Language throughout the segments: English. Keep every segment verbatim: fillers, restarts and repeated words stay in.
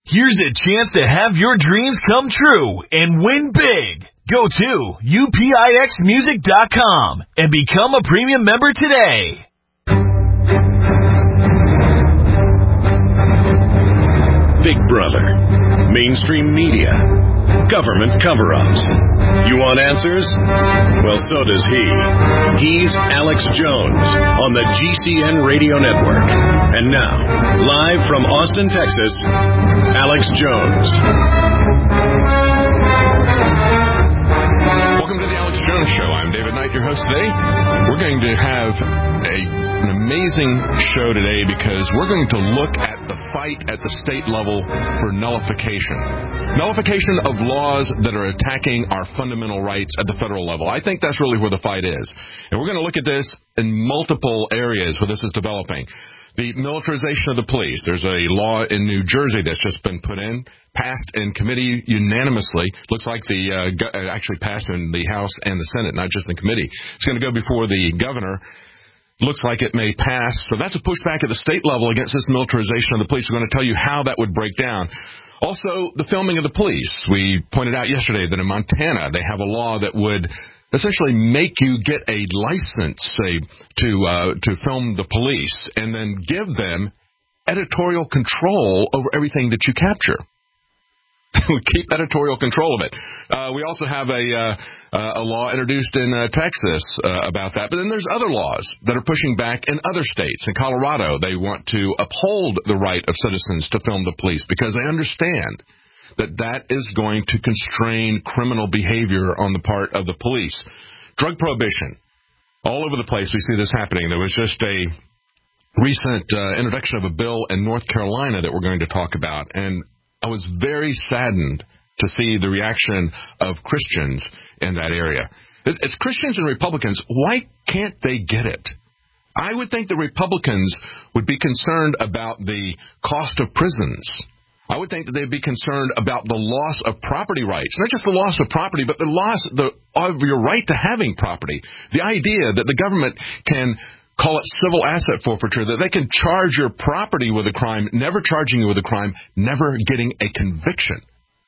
Here's a chance to have your dreams come true and win big. Go to U P I X music dot com and become a premium member today. Big Brother, mainstream media, government cover-ups. You want answers? Well, so does he. He's Alex Jones on the G C N Radio Network. And now, live from Austin, Texas, Alex Jones. Welcome to the Alex Jones Show. I'm David Knight, your host today. We're going to have a, an amazing show today because we're going to look at the fight at the state level for nullification. Nullification of laws that are attacking our fundamental rights at the federal level. I think that's really where the fight is. And we're going to look at this in multiple areas where this is developing. The militarization of the police. There's a law in New Jersey that's just been put in, passed in committee unanimously. Looks like the uh, go- actually passed in the House and the Senate, not just in committee. It's going to go before the governor. Looks like it may pass. So that's a pushback at the state level against this militarization of the police. We're going to tell you how that would break down. Also, the filming of the police. We pointed out yesterday that in Montana they have a law that would essentially make you get a license, say, to uh, to film the police and then give them editorial control over everything that you capture. We keep editorial control of it. Uh, we also have a uh, a law introduced in uh, Texas uh, about that. But then there's other laws that are pushing back in other states. In Colorado, they want to uphold the right of citizens to film the police because they understand that that is going to constrain criminal behavior on the part of the police. Drug prohibition. All over the place we see this happening. There was just a recent uh, introduction of a bill in North Carolina that we're going to talk about. And I was very saddened to see the reaction of Christians in that area. As, as Christians and Republicans, why can't they get it? I would think the Republicans would be concerned about the cost of prisons. I would think that they'd be concerned about the loss of property rights. Not just the loss of property, but the loss the, of your right to having property. The idea that the government can call it civil asset forfeiture, that they can charge your property with a crime, never charging you with a crime, never getting a conviction.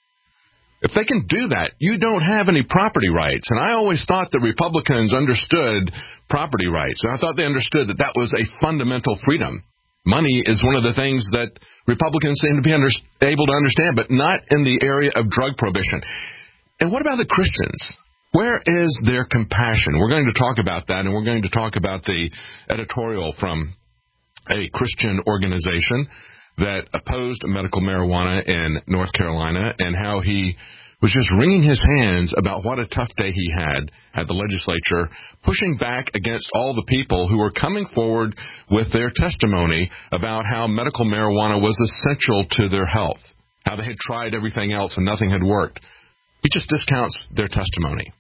If they can do that, you don't have any property rights. And I always thought that Republicans understood property rights. And I thought they understood that that was a fundamental freedom. Money is one of the things that Republicans seem to be under, able to understand, but not in the area of drug prohibition. And what about the Christians? Where is their compassion? We're going to talk about that, and we're going to talk about the editorial from a Christian organization that opposed medical marijuana in North Carolina and how he was just wringing his hands about what a tough day he had at the legislature, pushing back against all the people who were coming forward with their testimony about how medical marijuana was essential to their health, how they had tried everything else and nothing had worked. He just discounts their testimony.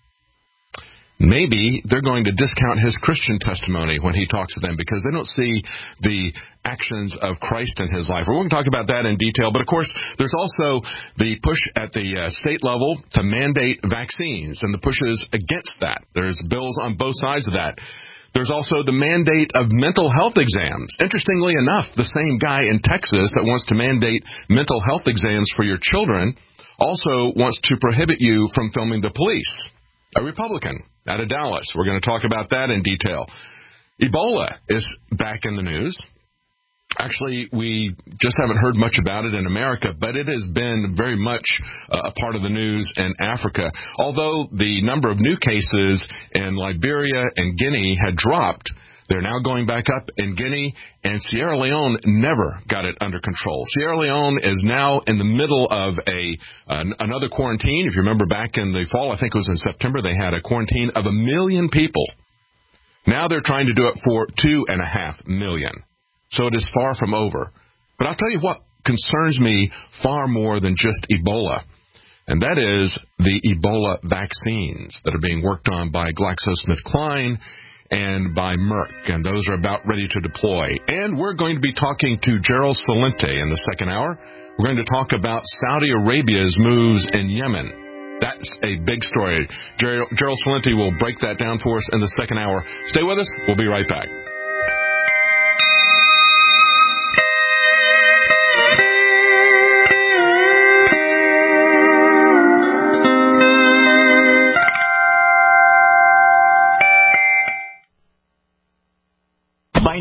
Maybe they're going to discount his Christian testimony when he talks to them because they don't see the actions of Christ in his life. We're going to talk about that in detail. But, of course, there's also the push at the uh, state level to mandate vaccines and the pushes against that. There's bills on both sides of that. There's also the mandate of mental health exams. Interestingly enough, the same guy in Texas that wants to mandate mental health exams for your children also wants to prohibit you from filming the police. A Republican out of Dallas. We're going to talk about that in detail. Ebola is back in the news. Actually, we just haven't heard much about it in America, but it has been very much uh, a part of the news in Africa. Although the number of new cases in Liberia and Guinea had dropped, they're now going back up in Guinea, and Sierra Leone never got it under control. Sierra Leone is now in the middle of a uh, another quarantine. If you remember back in the fall, I think it was in September, they had a quarantine of a million people. Now they're trying to do it for two and a half million. So it is far from over. But I'll tell you what concerns me far more than just Ebola, and that is the Ebola vaccines that are being worked on by GlaxoSmithKline and by Merck, and those are about ready to deploy. And we're going to be talking to Gerald Celente in the second hour. We're going to talk about Saudi Arabia's moves in Yemen. That's a big story. Gerald, Gerald Celente will break that down for us in the second hour. Stay with us. We'll be right back.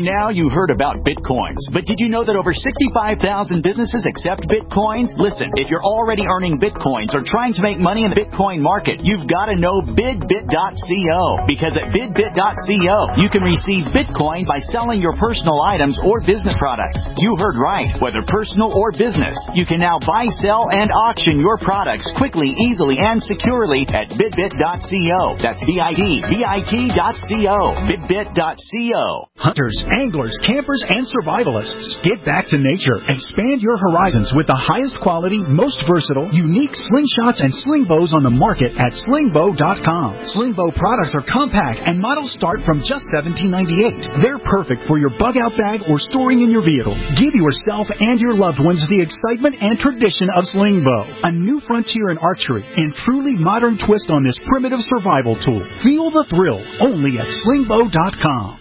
By now, you heard about Bitcoins, but did you know that over sixty-five thousand businesses accept Bitcoins? Listen, if you're already earning Bitcoins or trying to make money in the Bitcoin market, you've got to know bidbit dot co, because at bidbit dot co, you can receive Bitcoin by selling your personal items or business products. You heard right, whether personal or business. You can now buy, sell, and auction your products quickly, easily, and securely at bidbit dot co. That's B I D B I T dot co. bidbit dot co. Hunters, anglers, campers, and survivalists. Get back to nature. Expand your horizons with the highest quality, most versatile, unique slingshots and sling bows on the market at sling bow dot com. Sling bow products are compact and models start from just seventeen ninety-eight. They're perfect for your bug out bag or storing in your vehicle. Give yourself and your loved ones the excitement and tradition of sling bow. A new frontier in archery and truly modern twist on this primitive survival tool. Feel the thrill only at sling bow dot com.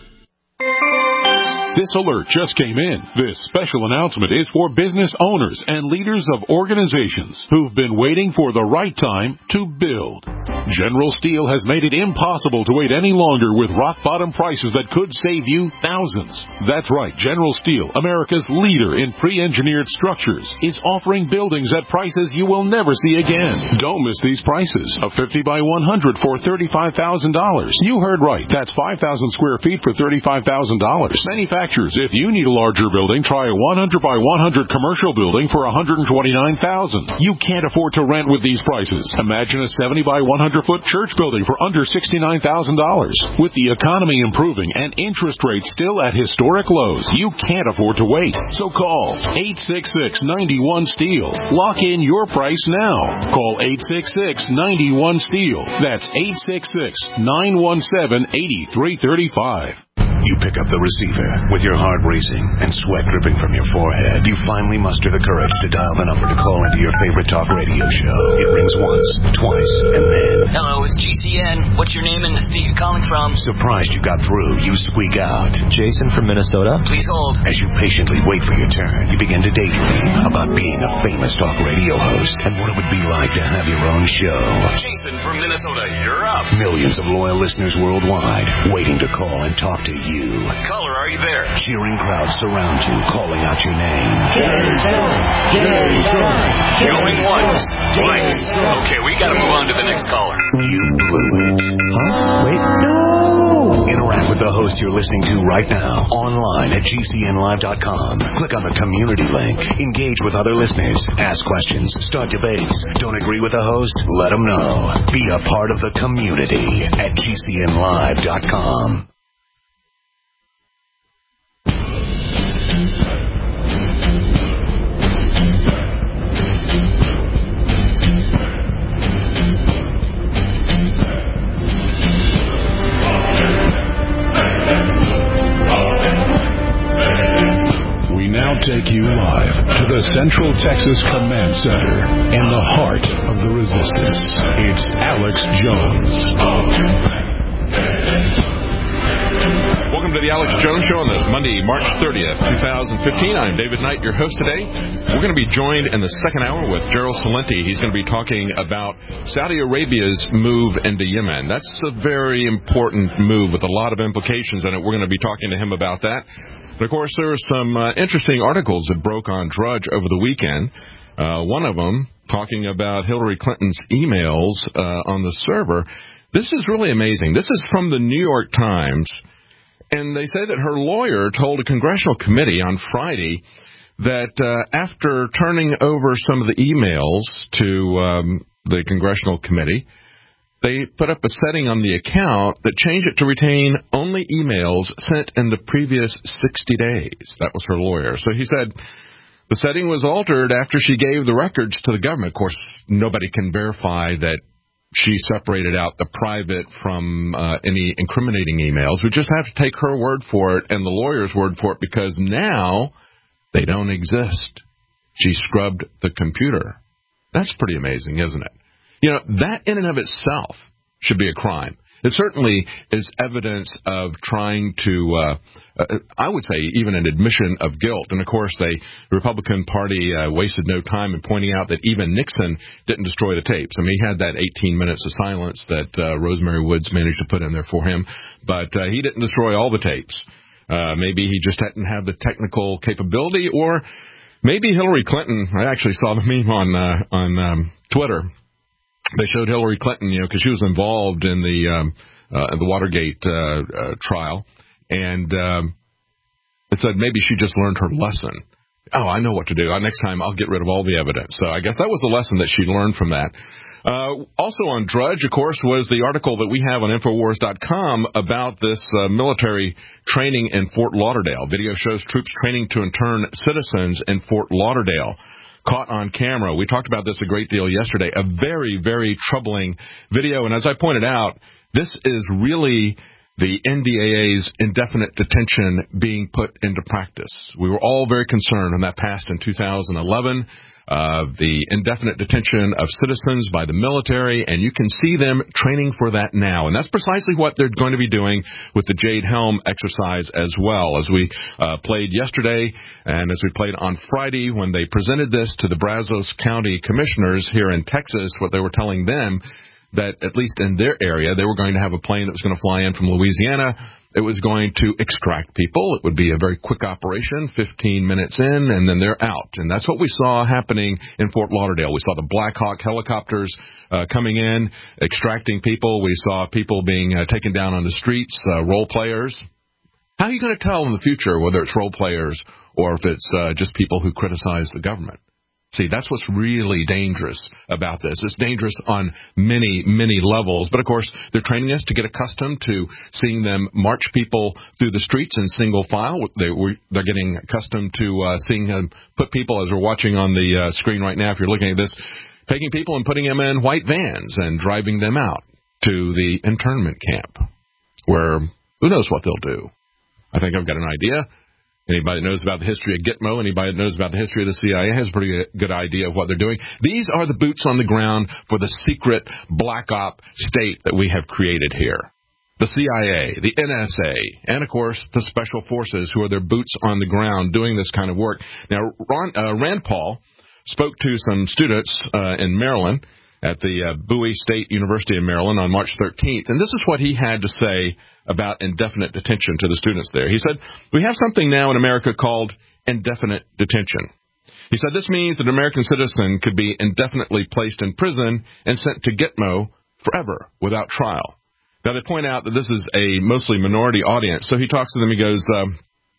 This alert just came in. This special announcement is for business owners and leaders of organizations who've been waiting for the right time to build. General Steel has made it impossible to wait any longer with rock-bottom prices that could save you thousands. That's right, General Steel, America's leader in pre-engineered structures, is offering buildings at prices you will never see again. Don't miss these prices. A fifty by one hundred for thirty-five thousand dollars. You heard right. That's five thousand square feet for thirty-five thousand dollars. Manufacturers, if you need a larger building, try a one hundred by one hundred commercial building for one hundred twenty-nine thousand dollars. You can't afford to rent with these prices. Imagine a seventy by one hundred foot church building for under sixty-nine thousand dollars. With the economy improving and interest rates still at historic lows, you can't afford to wait. So call eight six six, nine one, STEEL. Lock in your price now. Call eight six six, nine one, STEEL. That's eight six six, nine one seven, eight three three five. You pick up the receiver with your heart racing and sweat dripping from your forehead. You finally muster the courage to dial the number to call into your favorite talk radio show. It rings once, twice, and then... Hello, it's G C N. What's your name and the state you're calling from? Surprised you got through, you squeak out. Jason from Minnesota. Please hold. As you patiently wait for your turn, you begin to daydream about being a famous talk radio host and what it would be like to have your own show. Jason from Minnesota, you're up. Millions of loyal listeners worldwide waiting to call and talk to you. You. Caller, are you there? Cheering crowds surround you, calling out your name. Jason! Jason! Going once, twice. Okay, we gotta move on to the next caller. You blew it. Huh? Wait, no! Interact with the host you're listening to right now, online at G C N live dot com. Click on the community link. Engage with other listeners. Ask questions. Start debates. Don't agree with the host? Let them know. Be a part of the community at G C N live dot com. Take you live to the Central Texas Command Center in the heart of the resistance. It's Alex Jones. Welcome to the Alex Jones Show on this Monday, March thirtieth, twenty fifteen. I'm David Knight, your host today. We're going to be joined in the second hour with Gerald Celente. He's going to be talking about Saudi Arabia's move into Yemen. That's a very important move with a lot of implications in it. We're going to be talking to him about that. And, of course, there were some uh, interesting articles that broke on Drudge over the weekend. Uh, one of them talking about Hillary Clinton's emails uh, on the server. This is really amazing. This is from the New York Times, and they say that her lawyer told a congressional committee on Friday that uh, after turning over some of the emails to um, the congressional committee, they put up a setting on the account that changed it to retain only emails sent in the previous sixty days. That was her lawyer. So he said the setting was altered after she gave the records to the government. Of course, nobody can verify that she separated out the private from uh, any incriminating emails. We just have to take her word for it and the lawyer's word for it, because now they don't exist. She scrubbed the computer. That's pretty amazing, isn't it? You know, that in and of itself should be a crime. It certainly is evidence of trying to, uh, uh, I would say, even an admission of guilt. And, of course, they, the Republican Party uh, wasted no time in pointing out that even Nixon didn't destroy the tapes. I mean, he had that eighteen minutes of silence that uh, Rosemary Woods managed to put in there for him, but uh, he didn't destroy all the tapes. Uh, maybe he just didn't have the technical capability, or maybe Hillary Clinton. I actually saw the meme on uh, on um, Twitter. They showed Hillary Clinton, you know, because she was involved in the um, uh, the Watergate uh, uh, trial, and um, it said maybe she just learned her lesson. Oh, I know what to do. Next time I'll get rid of all the evidence. So I guess that was the lesson that she learned from that. Uh, also on Drudge, of course, was the article that we have on Infowars dot com about this uh, military training in Fort Lauderdale. Video shows troops training to intern citizens in Fort Lauderdale. Caught on camera. We talked about this a great deal yesterday. A very, very troubling video. And as I pointed out, this is really the N D A A's indefinite detention being put into practice. We were all very concerned when that passed in two thousand eleven. Uh, the indefinite detention of citizens by the military, and you can see them training for that now. And that's precisely what they're going to be doing with the Jade Helm exercise as well. As we uh, played yesterday and as we played on Friday when they presented this to the Brazos County commissioners here in Texas, what they were telling them that at least in their area, they were going to have a plane that was going to fly in from Louisiana. It was going to extract people. It would be a very quick operation, fifteen minutes in, and then they're out. And that's what we saw happening in Fort Lauderdale. We saw the Black Hawk helicopters uh, coming in, extracting people. We saw people being uh, taken down on the streets, uh, role players. How are you going to tell in the future whether it's role players or if it's uh, just people who criticize the government? See, that's what's really dangerous about this. It's dangerous on many, many levels. But, of course, they're training us to get accustomed to seeing them march people through the streets in single file. They, they're getting accustomed to uh, seeing them put people, as we're watching on the uh, screen right now, if you're looking at this, taking people and putting them in white vans and driving them out to the internment camp, where who knows what they'll do. I think I've got an idea. Anybody that knows about the history of Gitmo, anybody that knows about the history of the C I A has a pretty good idea of what they're doing. These are the boots on the ground for the secret black op state that we have created here. The C I A, the N S A, and, of course, the Special Forces, who are their boots on the ground doing this kind of work. Now, Ron, uh, Rand Paul spoke to some students uh, in Maryland at the uh, Bowie State University in Maryland on March thirteenth, and this is what he had to say about indefinite detention to the students there. He said, "We have something now in America called indefinite detention." He said, "This means that an American citizen could be indefinitely placed in prison and sent to Gitmo forever without trial." Now, they point out that this is a mostly minority audience, so he talks to them, he goes, um,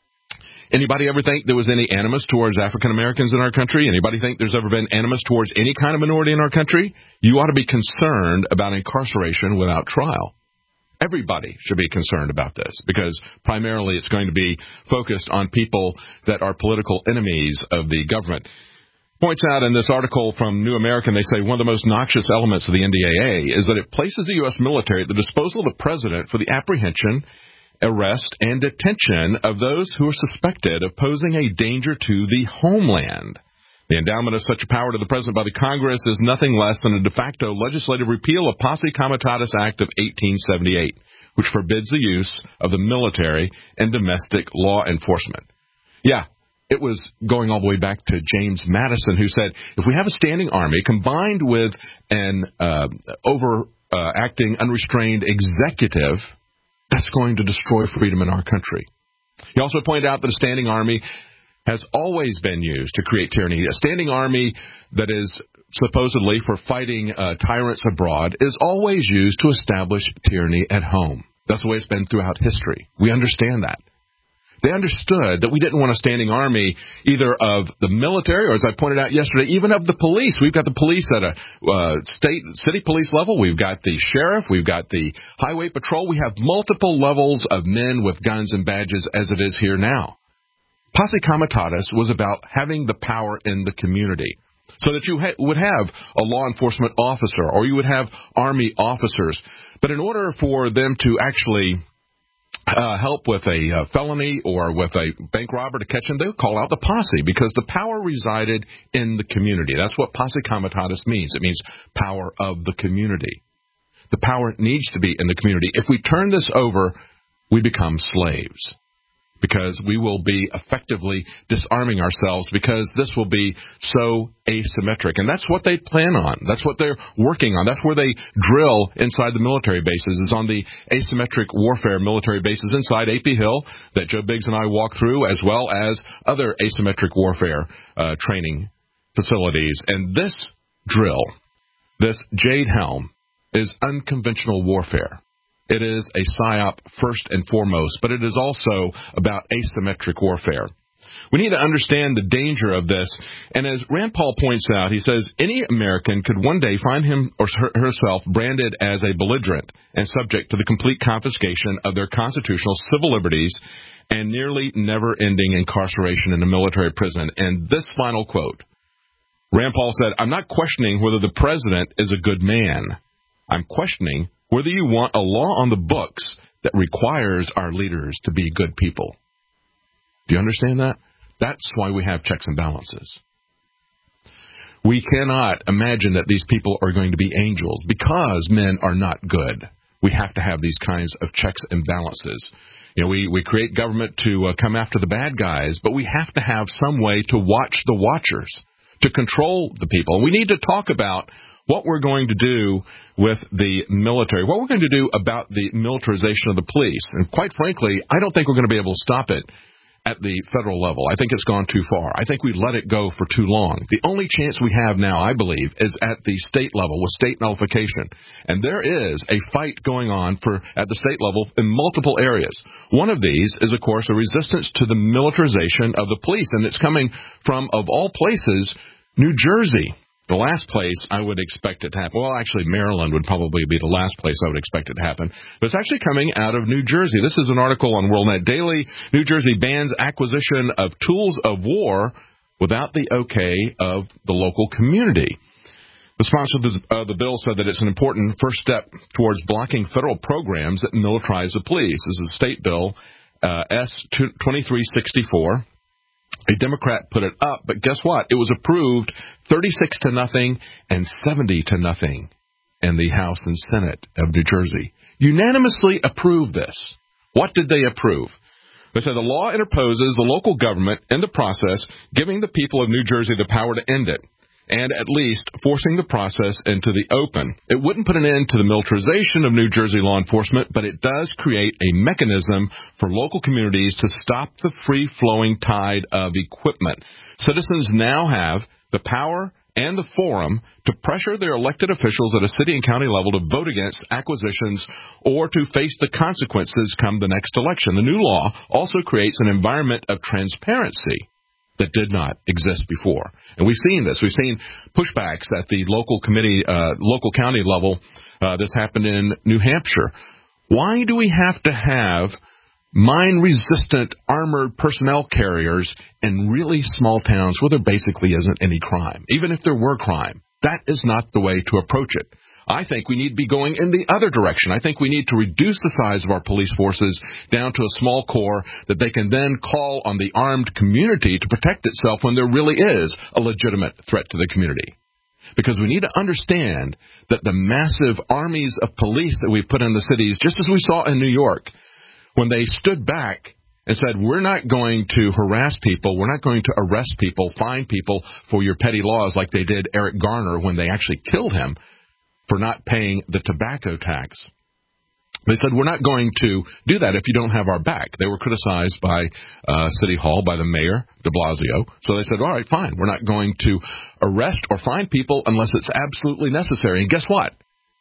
anybody ever think there was any animus towards African Americans in our country? Anybody think there's ever been animus towards any kind of minority in our country? You ought to be concerned about incarceration without trial. Everybody should be concerned about this because primarily it's going to be focused on people that are political enemies of the government. Points out in this article from New American, they say one of the most noxious elements of the N D A A is that it places the U S military at the disposal of the president for the apprehension, arrest, and detention of those who are suspected of posing a danger to the homeland. The endowment of such a power to the president by the Congress is nothing less than a de facto legislative repeal of Posse Comitatus Act of eighteen seventy-eight, which forbids the use of the military in domestic law enforcement. Yeah, it was going all the way back to James Madison, who said, if we have a standing army combined with an uh, overacting, uh, unrestrained executive, that's going to destroy freedom in our country. He also pointed out that a standing army has always been used to create tyranny. A standing army that is supposedly for fighting uh, tyrants abroad is always used to establish tyranny at home. That's the way it's been throughout history. We understand that. They understood that we didn't want a standing army either of the military or, as I pointed out yesterday, even of the police. We've got the police at a uh, state, city police level. We've got the sheriff. We've got the highway patrol. We have multiple levels of men with guns and badges as it is here now. Posse Comitatus was about having the power in the community so that you ha- would have a law enforcement officer or you would have army officers. But in order for them to actually Uh, help with a uh, felony or with a bank robber to catch him, they would call out the posse because the power resided in the community. That's what Posse Comitatus means. It means power of the community. The power needs to be in the community. If we turn this over, we become slaves. because we will be effectively disarming ourselves because this will be so asymmetric. And that's what they plan on. That's what they're working on. That's where they drill inside the military bases, is on the asymmetric warfare military bases inside A P Hill that Joe Biggs and I walk through, as well as other asymmetric warfare uh, training facilities. And this drill, this Jade Helm, is unconventional warfare. It is a psyop first and foremost, but it is also about asymmetric warfare. We need to understand the danger of this, and as Rand Paul points out, he says any American could one day find him or herself branded as a belligerent and subject to the complete confiscation of their constitutional civil liberties and nearly never-ending incarceration in a military prison. And this final quote, Rand Paul said, "I'm not questioning whether the president is a good man. I'm questioning whether you want a law on the books that requires our leaders to be good people." Do you understand that? That's why we have checks and balances. We cannot imagine that these people are going to be angels because men are not good. We have to have these kinds of checks and balances. You know, we, we create government to uh, come after the bad guys, but we have to have some way to watch the watchers, to control the people. And we need to talk about what we're going to do with the military, what we're going to do about the militarization of the police. And quite frankly, I don't think we're going to be able to stop it at the federal level. I think it's gone too far. I think we let it go for too long. The only chance we have now, I believe, is at the state level with state nullification. And there is a fight going on for at the state level in multiple areas. One of these is, of course, a resistance to the militarization of the police. And it's coming from, of all places, New Jersey. The last place I would expect it to happen, well, actually, Maryland would probably be the last place I would expect it to happen, but it's actually coming out of New Jersey. This is an article on WorldNet Daily. New Jersey bans acquisition of tools of war without the okay of the local community. The sponsor of the, uh, the bill said that it's an important first step towards blocking federal programs that militarize the police. This is State Bill uh, S twenty-three sixty-four. A Democrat put it up, but guess what? It was approved thirty-six to nothing and seventy to nothing in the House and Senate of New Jersey. Unanimously approved this. What did they approve? They said the law interposes the local government in the process, giving the people of New Jersey the power to end it, and at least forcing the process into the open. It wouldn't put an end to the militarization of New Jersey law enforcement, but it does create a mechanism for local communities to stop the free-flowing tide of equipment. Citizens now have the power and the forum to pressure their elected officials at a city and county level to vote against acquisitions or to face the consequences come the next election. The new law also creates an environment of transparency that did not exist before. And we've seen this. We've seen pushbacks at the local committee, uh, local county level. Uh, this happened in New Hampshire. Why do we have to have mine-resistant armored personnel carriers in really small towns where there basically isn't any crime? Even if there were crime, that is not the way to approach it. I think we need to be going in the other direction. I think we need to reduce the size of our police forces down to a small corps that they can then call on the armed community to protect itself when there really is a legitimate threat to the community. Because we need to understand that the massive armies of police that we've put in the cities, just as we saw in New York, when they stood back and said, we're not going to harass people, we're not going to arrest people, fine people for your petty laws like they did Eric Garner when they actually killed him for not paying the tobacco tax. They said, we're not going to do that if you don't have our back. They were criticized by uh, City Hall, by the mayor, de Blasio. So they said, all right, fine. We're not going to arrest or fine people unless it's absolutely necessary. And guess what?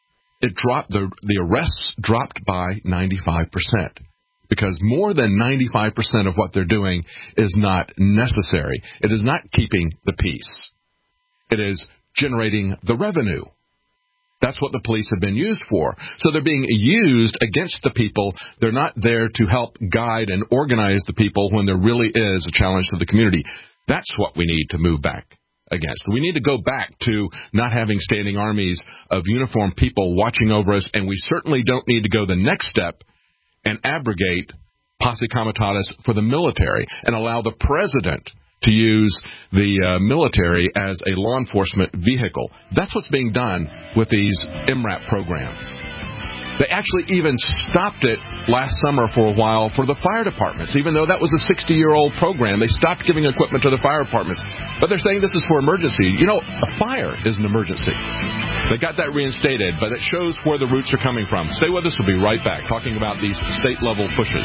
It dropped, the, the arrests dropped by ninety-five percent. Because more than ninety-five percent of what they're doing is not necessary. It is not keeping the peace. It is generating the revenue. That's what the police have been used for. So they're being used against the people. They're not there to help guide and organize the people when there really is a challenge to the community. That's what we need to move back against. We need to go back to not having standing armies of uniformed people watching over us, and we certainly don't need to go the next step and abrogate posse comitatus for the military and allow the president to use the uh, military as a law enforcement vehicle. That's what's being done with these M RAP programs. They actually even stopped it last summer for a while for the fire departments. Even though that was a sixty-year-old program, they stopped giving equipment to the fire departments. But they're saying this is for emergency. You know, a fire is an emergency. They got that reinstated, but it shows where the roots are coming from. Stay with us. We'll be right back talking about these state-level pushes.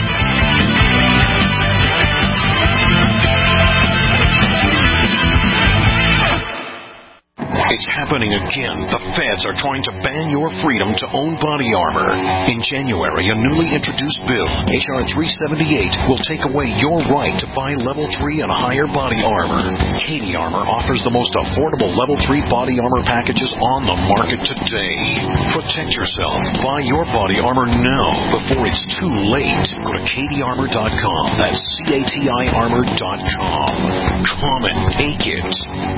It's happening again. The feds are trying to ban your freedom to own body armor. In January, a newly introduced bill, H R three seventy-eight, will take away your right to buy level three and higher body armor. Katie Armor offers the most affordable level three body armor packages on the market today. Protect yourself. Buy your body armor now before it's too late. Go to Katie Armor dot com. That's C A T I Armor dot com. Come and take it.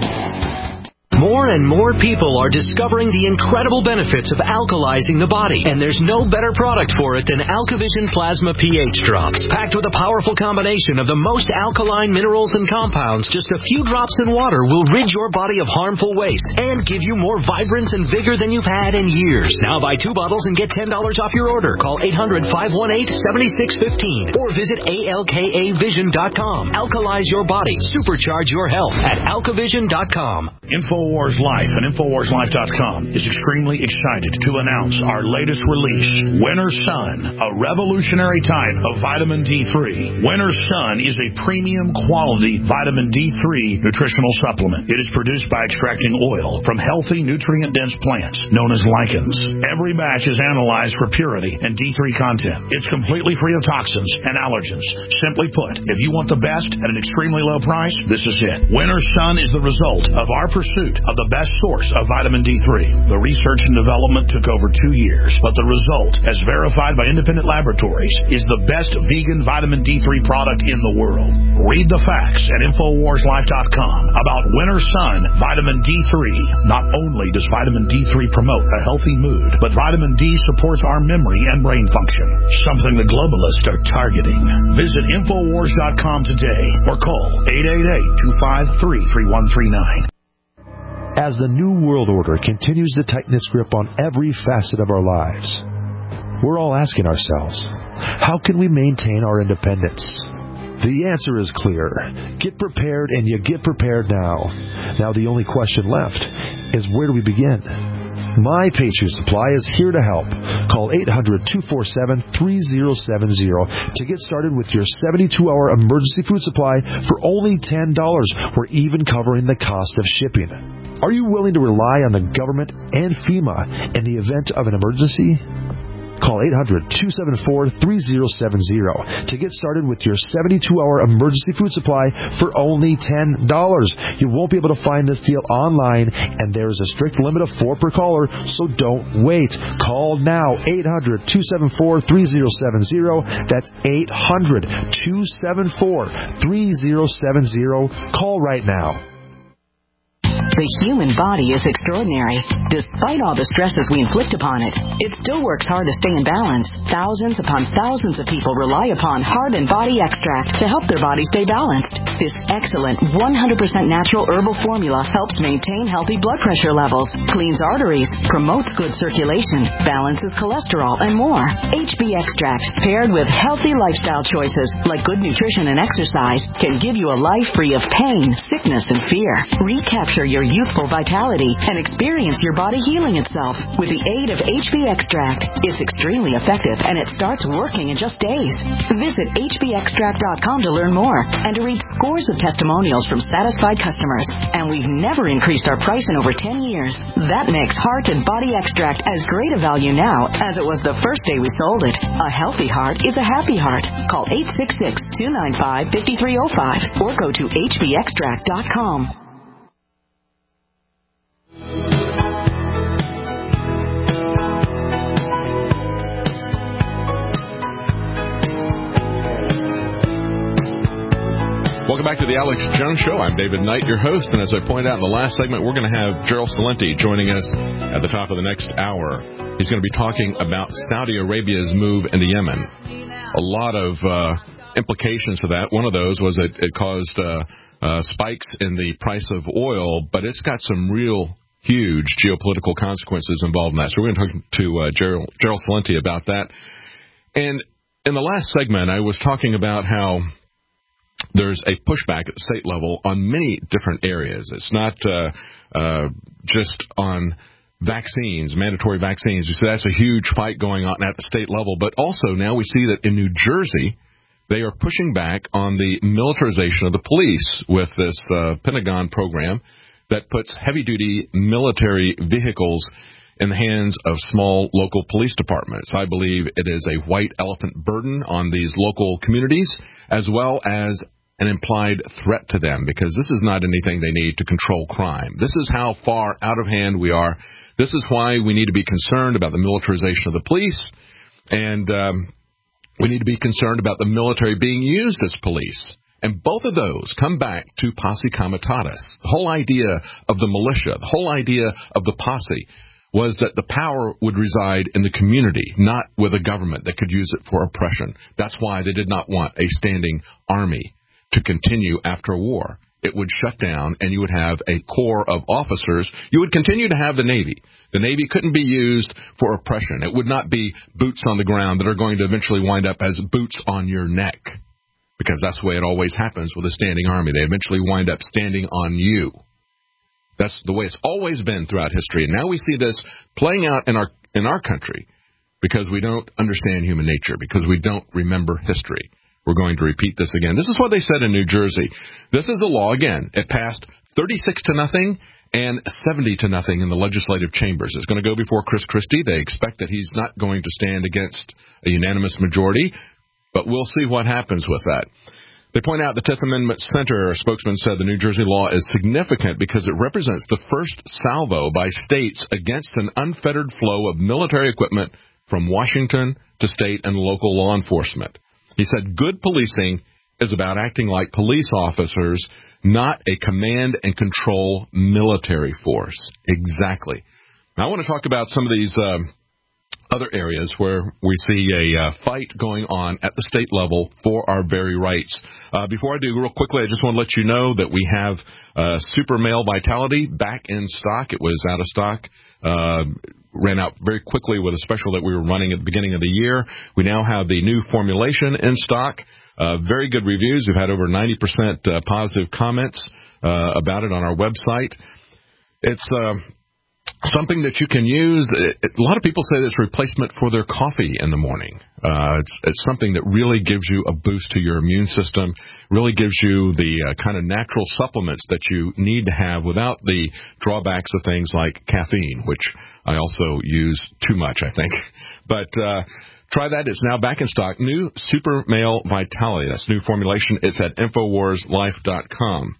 More and more people are discovering the incredible benefits of alkalizing the body, and there's no better product for it than AlkaVision Plasma pH Drops. Packed with a powerful combination of the most alkaline minerals and compounds, just a few drops in water will rid your body of harmful waste and give you more vibrance and vigor than you've had in years. Now buy two bottles and get ten dollars off your order. Call eight hundred, five one eight, seven six one five or visit A L K A vision dot com. Alkalize your body. Supercharge your health at Alka Vision dot com. InfoWars Life and InfoWars Life dot com is extremely excited to announce our latest release, Winter Sun, a revolutionary type of vitamin D three. Winter Sun is a premium quality vitamin D three nutritional supplement. It is produced by extracting oil from healthy, nutrient-dense plants known as lichens. Every batch is analyzed for purity and D three content. It's completely free of toxins and allergens. Simply put, if you want the best at an extremely low price, this is it. Winter Sun is the result of our pursuit of the best source of vitamin D three. The research and development took over two years, but the result, as verified by independent laboratories, is the best vegan vitamin D three product in the world. Read the facts at InfoWars Life dot com about Winter Sun Vitamin D three. Not only does vitamin D three promote a healthy mood, but vitamin D supports our memory and brain function, something the globalists are targeting. Visit InfoWars dot com today or call eight eight eight, two five three, three one three nine. As the New World Order continues to tighten its grip on every facet of our lives, we're all asking ourselves, how can we maintain our independence? The answer is clear. Get prepared, and you get prepared now. Now the only question left is, where do we begin? My Patriot Supply is here to help. Call eight hundred, two four seven, three zero seven zero to get started with your seventy-two hour emergency food supply for only ten dollars. We're even covering the cost of shipping. Are you willing to rely on the government and FEMA in the event of an emergency? Call eight hundred, two seven four, three zero seven zero to get started with your seventy-two hour emergency food supply for only ten dollars. You won't be able to find this deal online, and there is a strict limit of four per caller, so don't wait. Call now, eight hundred, two seven four, three zero seven zero. That's eight hundred, two seven four, three zero seven zero. Call right now. The human body is extraordinary. Despite all the stresses we inflict upon it, it still works hard to stay in balance. Thousands upon thousands of people rely upon Heart and Body Extract to help their body stay balanced. This excellent one hundred percent natural herbal formula helps maintain healthy blood pressure levels, cleans arteries, promotes good circulation, balances cholesterol, and more. H B Extract, paired with healthy lifestyle choices like good nutrition and exercise, can give you a life free of pain, sickness, and fear. Recapture your youthful vitality and experience your body healing itself with the aid of H B Extract. It's extremely effective, and it starts working in just days. Visit H B extract dot com to learn more and to read scores of testimonials from satisfied customers. And we've never increased our price in over ten years. That makes Heart and Body Extract as great a value now as it was the first day we sold it. A healthy heart is a happy heart. Call eight six six, two nine five, five three zero five or go to H B extract dot com. Welcome back to the Alex Jones Show. I'm David Knight, your host, and as I pointed out in the last segment, we're going to have Gerald Celente joining us at the top of the next hour. He's going to be talking about Saudi Arabia's move into Yemen. A lot of uh, implications for that. One of those was it, it caused uh, uh, spikes in the price of oil, but it's got some real huge geopolitical consequences involved in that. So we're going to talk to uh, Gerald, Gerald Celente about that. And in the last segment, I was talking about how there's a pushback at the state level on many different areas. It's not uh, uh, just on vaccines, mandatory vaccines. You see that's a huge fight going on at the state level. But also now we see that in New Jersey, they are pushing back on the militarization of the police with this uh, Pentagon program that puts heavy-duty military vehicles in the hands of small local police departments. I believe it is a white elephant burden on these local communities, as well as an implied threat to them, because this is not anything they need to control crime. This is how far out of hand we are. This is why we need to be concerned about the militarization of the police, and um, we need to be concerned about the military being used as police. And both of those come back to posse comitatus. The whole idea of the militia, the whole idea of the posse, was that the power would reside in the community, not with a government that could use it for oppression. That's why they did not want a standing army to continue after a war. It would shut down, and you would have a corps of officers. You would continue to have the Navy. The Navy couldn't be used for oppression. It would not be boots on the ground that are going to eventually wind up as boots on your neck, because that's the way it always happens with a standing army. They eventually wind up standing on you. That's the way it's always been throughout history. And now we see this playing out in our in our country because we don't understand human nature, because we don't remember history. We're going to repeat this again. This is what they said in New Jersey. This is the law. Again, it passed thirty-six to nothing and seventy to nothing in the legislative chambers. It's going to go before Chris Christie. They expect that he's not going to stand against a unanimous majority, but we'll see what happens with that. They point out the Tenth Amendment Center spokesman said the New Jersey law is significant because it represents the first salvo by states against an unfettered flow of military equipment from Washington to state and local law enforcement. He said good policing is about acting like police officers, not a command and control military force. Exactly. Now, I want to talk about some of these uh, other areas where we see a uh, fight going on at the state level for our very rights. Uh, before I do, real quickly, I just want to let you know that we have uh, Super Male Vitality back in stock. It was out of stock. Uh, ran out very quickly with a special that we were running at the beginning of the year. We now have the new formulation in stock. Uh, very good reviews. We've had over ninety percent uh, positive comments uh, about it on our website. It's uh, something that you can use. It, it, a lot of people say it's a replacement for their coffee in the morning. Uh, it's, it's something that really gives you a boost to your immune system, really gives you the uh, kind of natural supplements that you need to have without the drawbacks of things like caffeine, which I also use too much, I think. But uh, try that. It's now back in stock. New Super Male Vitality. That's new formulation. It's at Infowars Life dot com.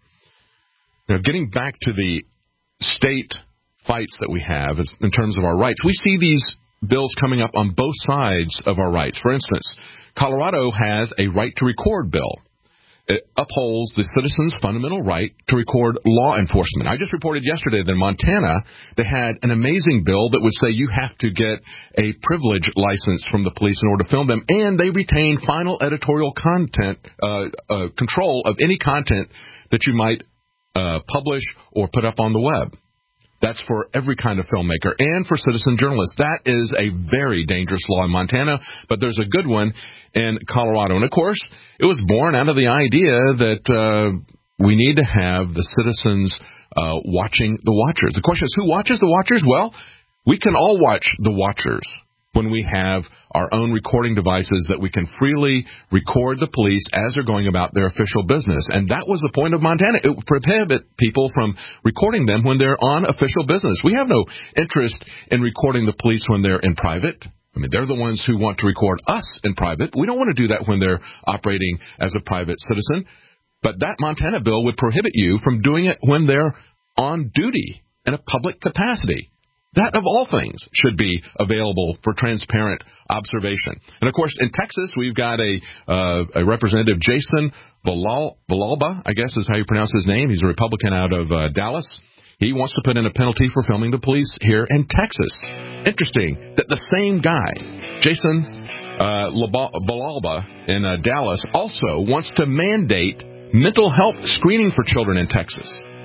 Now, getting back to the state fights that we have in terms of our rights, we see these bills coming up on both sides of our rights. For instance, Colorado has a right to record bill. It upholds the citizen's fundamental right to record law enforcement. I just reported yesterday that in Montana, they had an amazing bill that would say you have to get a privilege license from the police in order to film them, and they retain final editorial content, uh, uh, control of any content that you might uh, publish or put up on the web. That's for every kind of filmmaker and for citizen journalists. That is a very dangerous law in Montana, but there's a good one in Colorado. And, of course, it was born out of the idea that uh, we need to have the citizens uh, watching the watchers. The question is, who watches the watchers? Well, we can all watch the watchers when we have our own recording devices that we can freely record the police as they're going about their official business. And that was the point of Montana. It would prohibit people from recording them when they're on official business. We have no interest in recording the police when they're in private. I mean, they're the ones who want to record us in private. We don't want to do that when they're operating as a private citizen. But that Montana bill would prohibit you from doing it when they're on duty in a public capacity. That, of all things, should be available for transparent observation. And, of course, in Texas, we've got a uh, a representative, Jason Villalba, Villalba, I guess is how you pronounce his name. He's a Republican out of uh, Dallas. He wants to put in a penalty for filming the police here in Texas. Interesting that the same guy, Jason uh, Villalba in uh, Dallas, also wants to mandate mental health screening for children in Texas.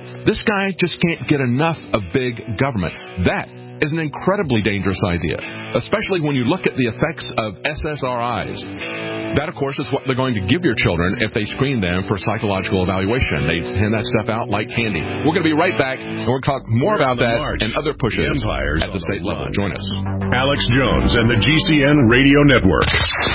This guy just can't get enough of big government. That is an incredibly dangerous idea, especially when you look at the effects of S S R Is. That, of course, is what they're going to give your children if they screen them for psychological evaluation. They hand that stuff out like candy. We're going to be right back, and we're going to talk more about that and other pushes at the state level. Join us. Alex Jones and the G C N Radio Network.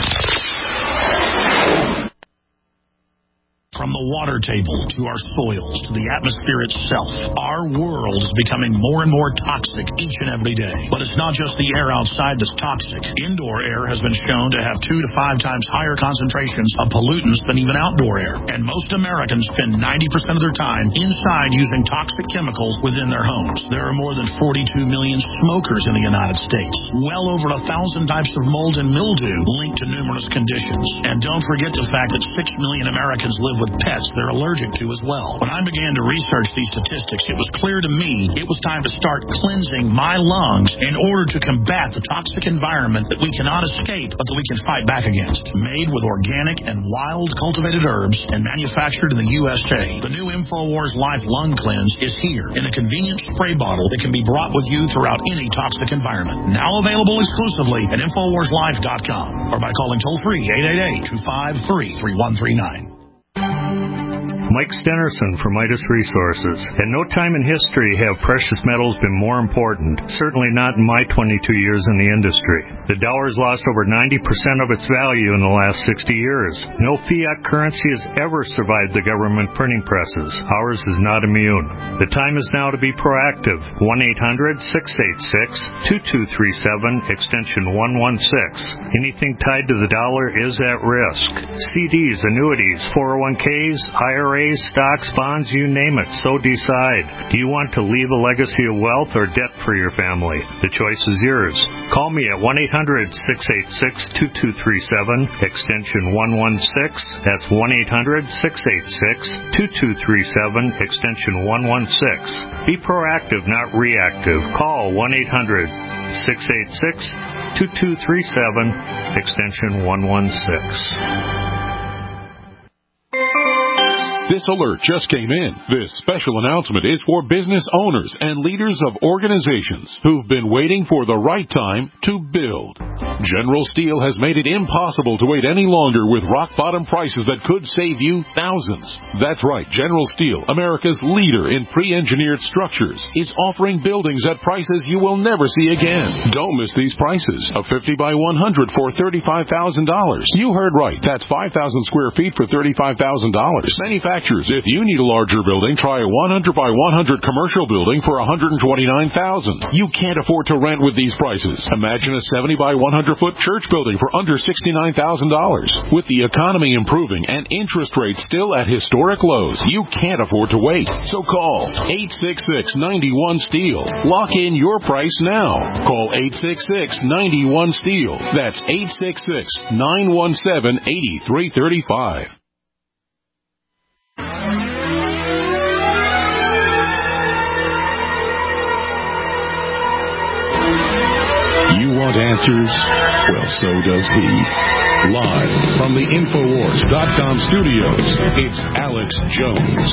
From the water table to our soils to the atmosphere itself, our world is becoming more and more toxic each and every day. But it's not just the air outside that's toxic. Indoor air has been shown to have two to five times higher concentrations of pollutants than even outdoor air. And most Americans spend ninety percent of their time inside using toxic chemicals within their homes. There are more than forty-two million smokers in the United States. Well over a thousand types of mold and mildew linked to numerous conditions. And don't forget the fact that six million Americans live with pets they're allergic to as well. When I began to research these statistics, it was clear to me it was time to start cleansing my lungs in order to combat the toxic environment that we cannot escape but that we can fight back against. Made with organic and wild cultivated herbs and manufactured in the U S A, the new InfoWars Life Lung Cleanse is here in a convenient spray bottle that can be brought with you throughout any toxic environment. Now available exclusively at Infowars Life dot com or by calling toll-free eight eight eight, two five three, three one three nine. Mike Stenerson from Midas Resources. At no time in history have precious metals been more important, certainly not in my twenty-two years in the industry. The dollar has lost over ninety percent of its value in the last sixty years. No fiat currency has ever survived the government printing presses. Ours is not immune. The time is now to be proactive. one eight hundred, six eight six, two two three seven, extension one one six. Anything tied to the dollar is at risk. C Ds, annuities, four oh one Ks, I R As, stocks, bonds, you name it, so decide. Do you want to leave a legacy of wealth or debt for your family? The choice is yours. Call me at one eight hundred, six eight six, two two three seven, extension one one six. That's one eight hundred, six eight six, two two three seven, extension one one six. Be proactive, not reactive. Call one eight hundred, six eight six, two two three seven, extension one one six. This alert just came in. This special announcement is for business owners and leaders of organizations who've been waiting for the right time to build. General Steel has made it impossible to wait any longer with rock-bottom prices that could save you thousands. That's right, General Steel, America's leader in pre-engineered structures, is offering buildings at prices you will never see again. Don't miss these prices. A fifty by one hundred for thirty-five thousand dollars. You heard right. That's five thousand square feet for thirty-five thousand dollars. Manufactured. If you need a larger building, try a one hundred by one hundred commercial building for one hundred twenty-nine thousand dollars. You can't afford to rent with these prices. Imagine a seventy by one hundred foot church building for under sixty-nine thousand dollars. With the economy improving and interest rates still at historic lows, you can't afford to wait. So call eight six six, nine one, STEEL. Lock in your price now. Call eight six six, nine one, STEEL. That's eight six six, nine one seven, eight three three five. You want answers? Well, so does he. Live from the Infowars dot com studios, it's Alex Jones.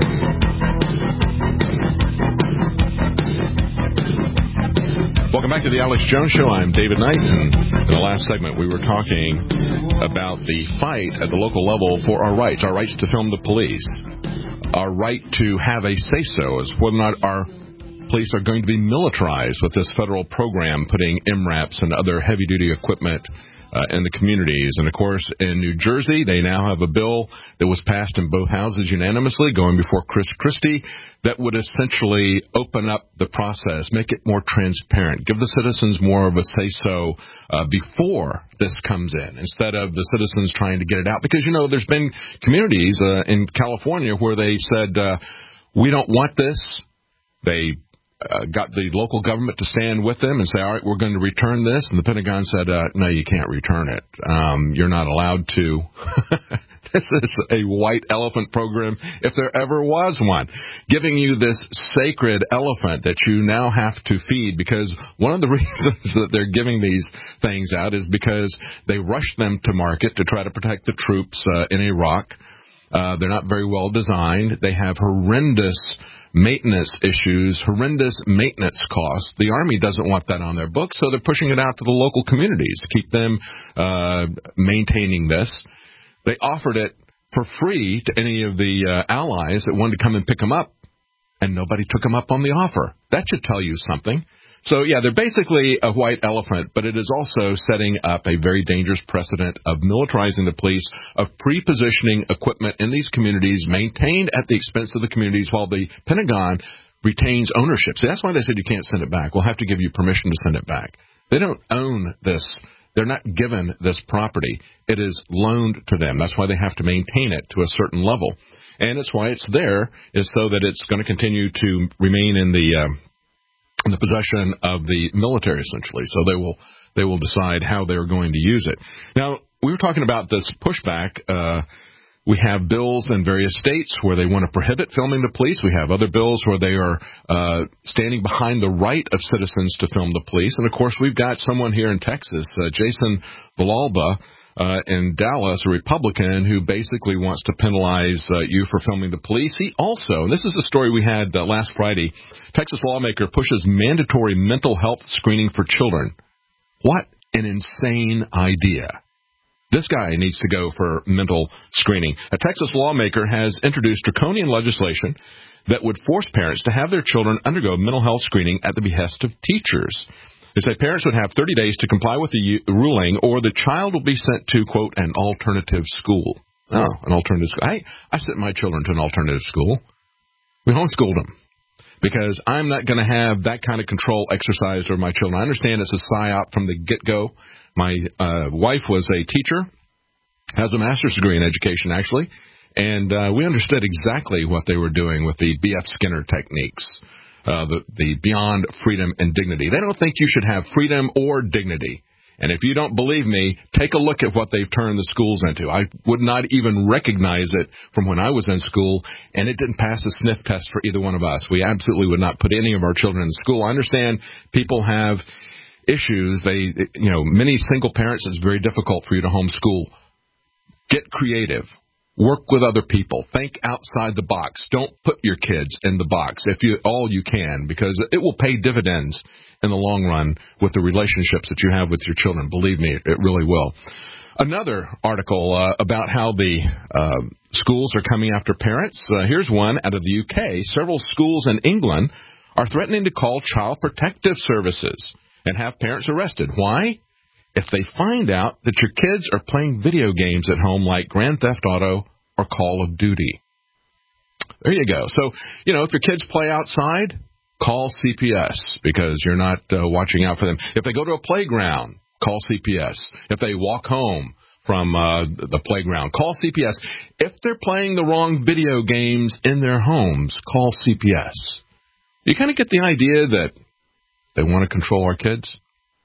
Welcome back to the Alex Jones Show. I'm David Knight, and in the last segment we were talking about the fight at the local level for our rights, our rights to film the police, our right to have a say-so as whether or not our police are going to be militarized with this federal program putting M RAPs and other heavy-duty equipment uh, in the communities. And, of course, in New Jersey, they now have a bill that was passed in both houses unanimously, going before Chris Christie, that would essentially open up the process, make it more transparent, give the citizens more of a say-so uh, before this comes in, instead of the citizens trying to get it out. Because, you know, there's been communities uh, in California where they said, uh, we don't want this. They Uh, got the local government to stand with them and say, all right, we're going to return this. And the Pentagon said, uh, no, you can't return it. Um, you're not allowed to. This is a white elephant program, if there ever was one, giving you this sacred elephant that you now have to feed, because one of the reasons that they're giving these things out is because they rushed them to market to try to protect the troops uh, in Iraq. Uh, they're not very well designed. They have horrendous maintenance issues, horrendous maintenance costs. The Army doesn't want that on their books, so they're pushing it out to the local communities to keep them uh, maintaining this. They offered it for free to any of the uh, allies that wanted to come and pick them up, and nobody took them up on the offer. That should tell you something. So, yeah, they're basically a white elephant, but it is also setting up a very dangerous precedent of militarizing the police, of pre-positioning equipment in these communities maintained at the expense of the communities while the Pentagon retains ownership. See, that's why they said you can't send it back. We'll have to give you permission to send it back. They don't own this. They're not given this property. It is loaned to them. That's why they have to maintain it to a certain level. And it's why it's there, is so that it's going to continue to remain in the uh, in the possession of the military, essentially. So they will they will decide how they're going to use it. Now, we were talking about this pushback. Uh, we have bills in various states where they want to prohibit filming the police. We have other bills where they are uh, standing behind the right of citizens to film the police. And, of course, we've got someone here in Texas, uh, Jason Villalba, Uh, in Dallas, a Republican who basically wants to penalize uh, you for filming the police. He also, and this is a story we had uh, last Friday, Texas lawmaker pushes mandatory mental health screening for children. What an insane idea. This guy needs to go for mental screening. A Texas lawmaker has introduced draconian legislation that would force parents to have their children undergo mental health screening at the behest of teachers. They say parents would have thirty days to comply with the ruling, or the child will be sent to, quote, an alternative school. Oh, an alternative school. I, I sent my children to an alternative school. We homeschooled them because I'm not going to have that kind of control exercised over my children. I understand it's a psyop from the get-go. My uh, wife was a teacher, has a master's degree in education, actually, and uh, we understood exactly what they were doing with the B F Skinner techniques. Uh, the, the beyond freedom and dignity. They don't think you should have freedom or dignity. And if you don't believe me, take a look at what they've turned the schools into. I would not even recognize it from when I was in school, and it didn't pass the sniff test for either one of us. We absolutely would not put any of our children in school. I understand people have issues. They, you know, many single parents, it's very difficult for you to homeschool. Get creative. Work with other people. Think outside the box. Don't put your kids in the box if you all you can, because it will pay dividends in the long run with the relationships that you have with your children. Believe me, it really will. Another article uh, about how the uh, schools are coming after parents. Uh, here's one out of the U K. Several schools in England are threatening to call Child Protective Services and have parents arrested. Why? If they find out that your kids are playing video games at home like Grand Theft Auto or Call of Duty. There you go. So, you know, if your kids play outside, call C P S because you're not uh, watching out for them. If they go to a playground, call C P S. If they walk home from uh, the playground, call C P S. If they're playing the wrong video games in their homes, call C P S. You kind of get the idea that they want to control our kids.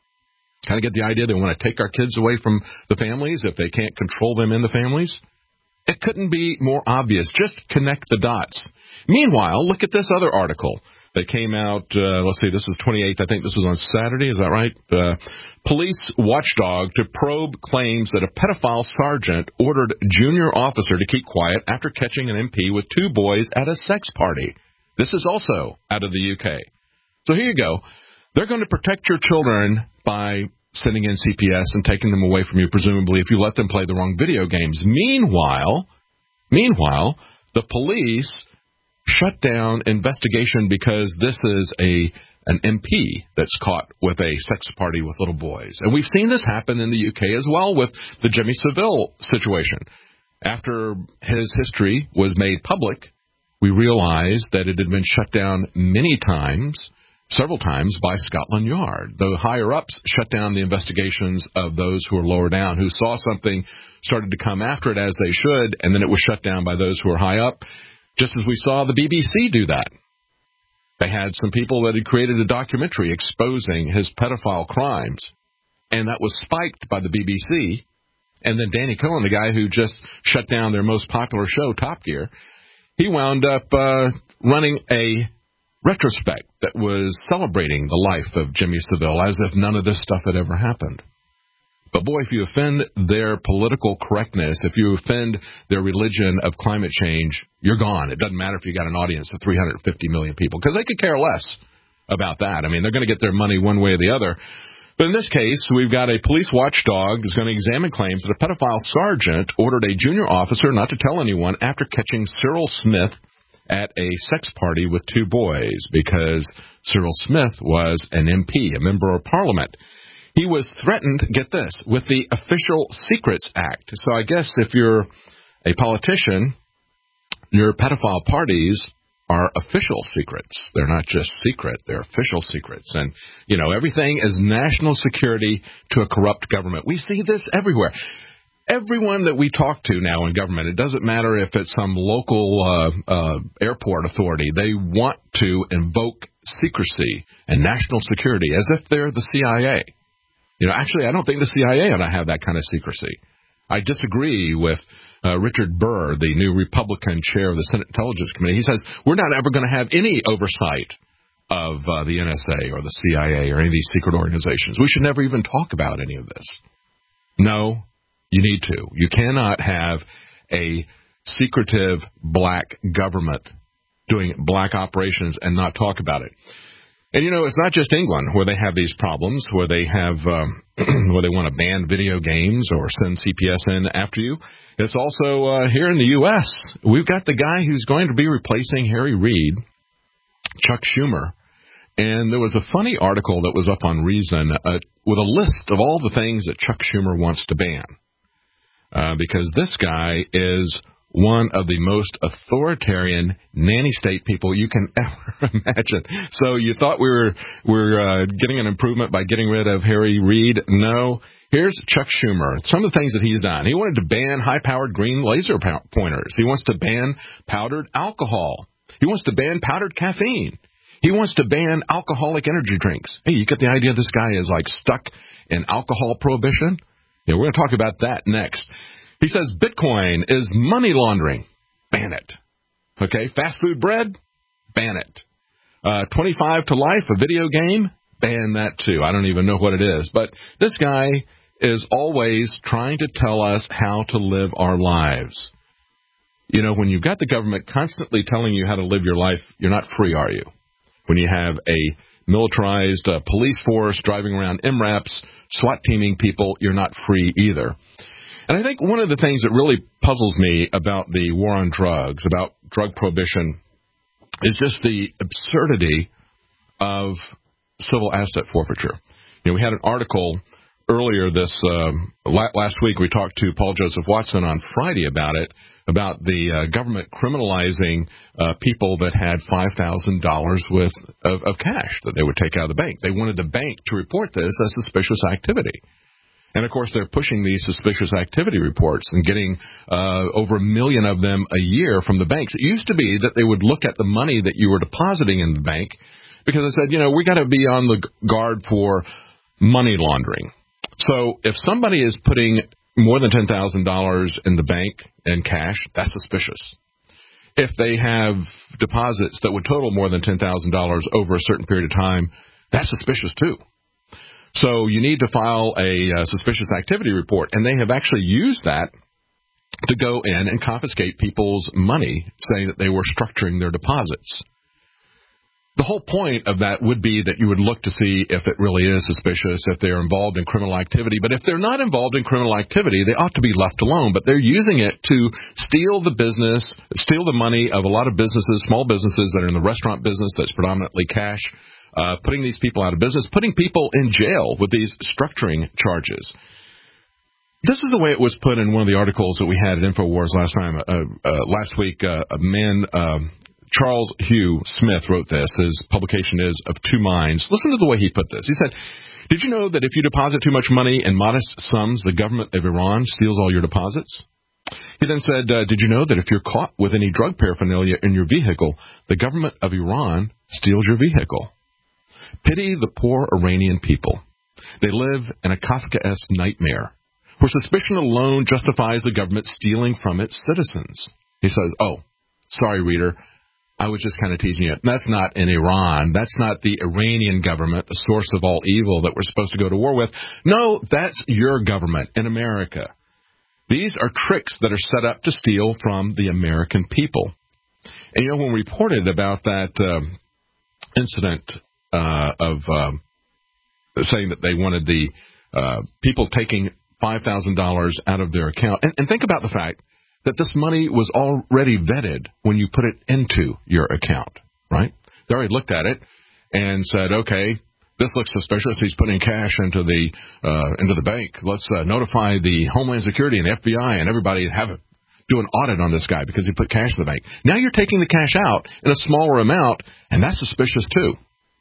Kind of get the idea they want to take our kids away from the families if they can't control them in the families. It couldn't be more obvious. Just connect the dots. Meanwhile, look at this other article that came out, uh, let's see, this is twenty-eighth. I think this was on Saturday. Is that right? Uh, police watchdog to probe claims that a pedophile sergeant ordered junior officer to keep quiet after catching an M P with two boys at a sex party. This is also out of the U K. So here you go. They're going to protect your children by sending in C P S and taking them away from you, presumably, if you let them play the wrong video games. Meanwhile, meanwhile, the police shut down investigation because this is a an M P that's caught with a sex party with little boys. And we've seen this happen in the U K as well with the Jimmy Savile situation. After his history was made public, we realized that it had been shut down many times, several times by Scotland Yard. The higher-ups shut down the investigations of those who were lower down, who saw something, started to come after it as they should, and then it was shut down by those who were high up, just as we saw the B B C do that. They had some people that had created a documentary exposing his pedophile crimes, and that was spiked by the B B C. And then Danny Cohen, the guy who just shut down their most popular show, Top Gear, he wound up uh, running a retrospect that was celebrating the life of Jimmy Savile as if none of this stuff had ever happened. But, boy, if you offend their political correctness, if you offend their religion of climate change, you're gone. It doesn't matter if you got an audience of three hundred fifty million people, because they could care less about that. I mean, they're going to get their money one way or the other. But in this case, we've got a police watchdog that's going to examine claims that a pedophile sergeant ordered a junior officer not to tell anyone after catching Cyril Smith at a sex party with two boys, because Cyril Smith was an M P, a member of parliament. He was threatened, get this, with the Official Secrets Act. So I guess if you're a politician, your pedophile parties are official secrets. They're not just secret, they're official secrets. And, you know, everything is national security to a corrupt government. We see this everywhere. Everyone that we talk to now in government, it doesn't matter if it's some local uh, uh, airport authority, they want to invoke secrecy and national security as if they're the C I A. You know, actually, I don't think the C I A ought to have that kind of secrecy. I disagree with uh, Richard Burr, the new Republican chair of the Senate Intelligence Committee. He says we're not ever going to have any oversight of uh, the N S A or the C I A or any of these secret organizations. We should never even talk about any of this. No, you need to. You cannot have a secretive black government doing black operations and not talk about it. And, you know, it's not just England where they have these problems, where they have, um, where they want to ban video games or send C P S in after you. It's also uh, here in the U S We've got the guy who's going to be replacing Harry Reid, Chuck Schumer. And there was a funny article that was up on Reason uh, with a list of all the things that Chuck Schumer wants to ban. Uh, because this guy is one of the most authoritarian nanny state people you can ever imagine. So you thought we were we were uh, getting an improvement by getting rid of Harry Reid? No. Here's Chuck Schumer. Some of the things that he's done. He wanted to ban high-powered green laser pointers. He wants to ban powdered alcohol. He wants to ban powdered caffeine. He wants to ban alcoholic energy drinks. Hey, you get the idea this guy is like stuck in alcohol prohibition? Yeah, we're going to talk about that next. He says Bitcoin is money laundering. Ban it. Okay, fast food bread? Ban it. Uh, twenty-five to life, a video game? Ban that too. I don't even know what it is. But this guy is always trying to tell us how to live our lives. You know, when you've got the government constantly telling you how to live your life, you're not free, are you? When you have a militarized uh, police force driving around M RAPs, SWAT teaming people, you're not free either. And I think one of the things that really puzzles me about the war on drugs, about drug prohibition, is just the absurdity of civil asset forfeiture. You know, we had an article earlier this um, last week. We talked to Paul Joseph Watson on Friday about it, about the uh, government criminalizing uh, people that had five thousand dollars worth of, of cash that they would take out of the bank. They wanted the bank to report this as suspicious activity. And, of course, they're pushing these suspicious activity reports and getting uh, over a million of them a year from the banks. It used to be that they would look at the money that you were depositing in the bank because they said, you know, we got to be on the guard for money laundering. So if somebody is putting more than ten thousand dollars in the bank in cash, that's suspicious. If they have deposits that would total more than ten thousand dollars over a certain period of time, that's suspicious too. So you need to file a uh, suspicious activity report, and they have actually used that to go in and confiscate people's money, saying that they were structuring their deposits. The whole point of that would be that you would look to see if it really is suspicious, if they're involved in criminal activity. But if they're not involved in criminal activity, they ought to be left alone. But they're using it to steal the business, steal the money of a lot of businesses, small businesses that are in the restaurant business that's predominantly cash, uh, putting these people out of business, putting people in jail with these structuring charges. This is the way it was put in one of the articles that we had at InfoWars last time, uh, uh, last week. Uh, a man... Um, Charles Hugh Smith wrote this. His publication is Of Two Minds. Listen to the way he put this. He said, did you know that if you deposit too much money in modest sums, the government of Iran steals all your deposits? He then said, uh, did you know that if you're caught with any drug paraphernalia in your vehicle, the government of Iran steals your vehicle? Pity the poor Iranian people. They live in a Kafkaesque nightmare where suspicion alone justifies the government stealing from its citizens. He says, oh, sorry, reader. I was just kind of teasing you. That's not in Iran. That's not the Iranian government, the source of all evil that we're supposed to go to war with. No, that's your government in America. These are tricks that are set up to steal from the American people. And, you know, when we reported about that um, incident uh, of um, saying that they wanted the uh, people taking five thousand dollars out of their account, and, and think about the fact that this money was already vetted when you put it into your account, right? They already looked at it and said, okay, this looks suspicious. He's putting cash into the uh, into the bank. Let's uh, notify the Homeland Security and the F B I and everybody to have it, do an audit on this guy because he put cash in the bank. Now you're taking the cash out in a smaller amount, and that's suspicious too.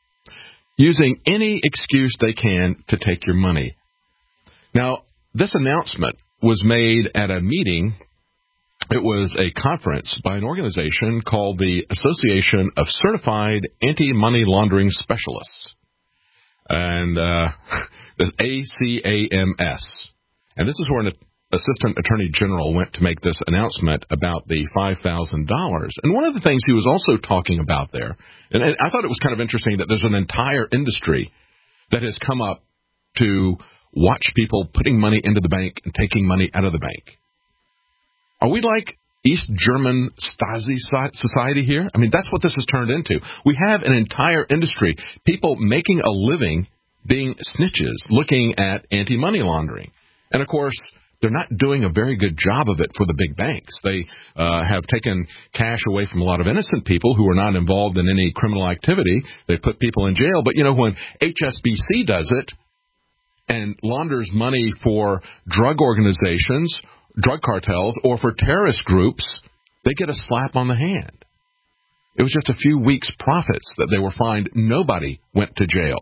Using any excuse they can to take your money. Now, this announcement was made at a meeting. It was a conference by an organization called the Association of Certified Anti-Money Laundering Specialists, and uh, the A C A M S. And this is where an Assistant Attorney General went to make this announcement about the five thousand dollars. And one of the things he was also talking about there, and I thought it was kind of interesting that there's an entire industry that has come up to watch people putting money into the bank and taking money out of the bank. Are we like East German Stasi society here? I mean, that's what this has turned into. We have an entire industry, people making a living being snitches, looking at anti-money laundering. And, of course, they're not doing a very good job of it for the big banks. They uh, have taken cash away from a lot of innocent people who are not involved in any criminal activity. They put people in jail. But, you know, when H S B C does it and launders money for drug organizations, drug cartels, or for terrorist groups, they get a slap on the hand. It was just a few weeks' profits that they were fined. Nobody went to jail.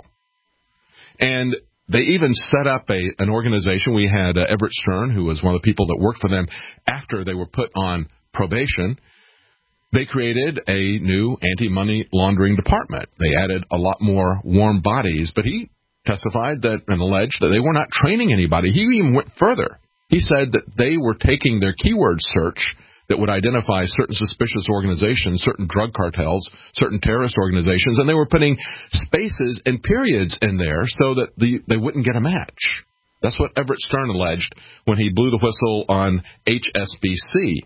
And they even set up a an organization. We had uh, Everett Stern, who was one of the people that worked for them after they were put on probation. They created a new anti-money laundering department. They added a lot more warm bodies, but he testified that and alleged that they were not training anybody. He even went further. He said that they were taking their keyword search that would identify certain suspicious organizations, certain drug cartels, certain terrorist organizations, and they were putting spaces and periods in there so that the, they wouldn't get a match. That's what Everett Stern alleged when he blew the whistle on H S B C.